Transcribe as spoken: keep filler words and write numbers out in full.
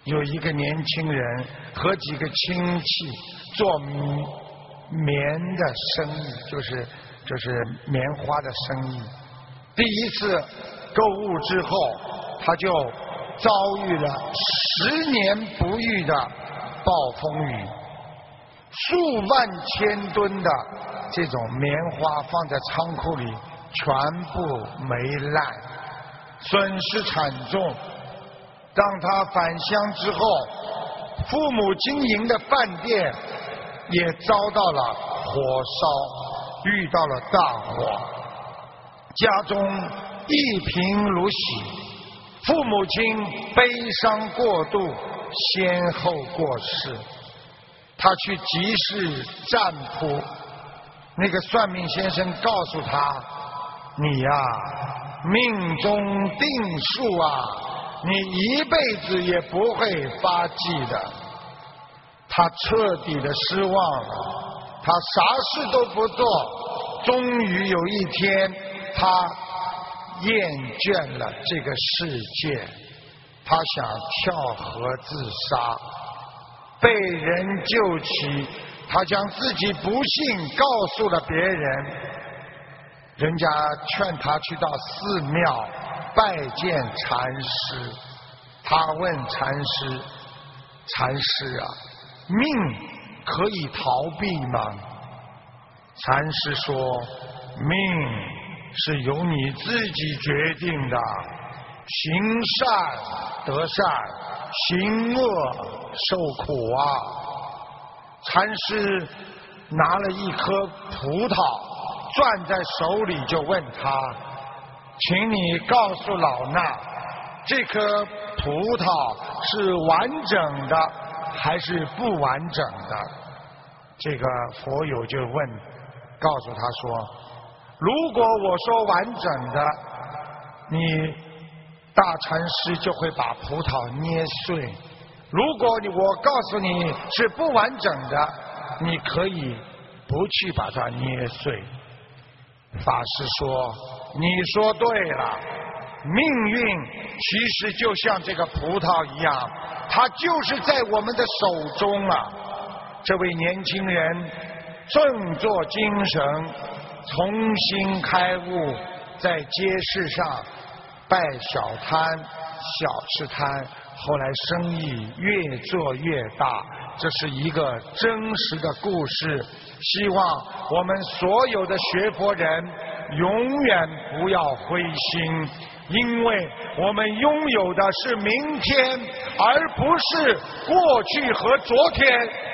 有一个年轻人和几个亲戚做棉的生意，就是就是棉花的生意。第一次购物之后，他就遭遇了十年不遇的暴风雨，数万千吨的这种棉花放在仓库里全部霉烂，损失惨重。当他返乡之后，父母经营的饭店也遭到了火烧，遇到了大火，家中一贫如洗，父母亲悲伤过度，先后过世。他去集市占卜，那个算命先生告诉他：你呀、啊，命中定数啊，你一辈子也不会发迹的。他彻底的失望了，他啥事都不做，终于有一天他厌倦了这个世界，他想跳河自杀，被人救起，他将自己不幸告诉了别人，人家劝他去到寺庙拜见禅师，他问禅师：禅师啊，命可以逃避吗？禅师说：命是由你自己决定的，行善得善，行恶受苦啊。禅师拿了一颗葡萄攥在手里，就问他：请你告诉老衲，这颗葡萄是完整的还是不完整的？这个佛友就问，告诉他说：如果我说完整的，你大禅师就会把葡萄捏碎；如果你我告诉你是不完整的，你可以不去把它捏碎。法师说：你说对了，命运其实就像这个葡萄一样，它就是在我们的手中啊。这位年轻人振作精神，重新开悟，在街市上摆小摊、小吃摊，后来生意越做越大。这是一个真实的故事，希望我们所有的学佛人永远不要灰心，因为我们拥有的是明天，而不是过去和昨天。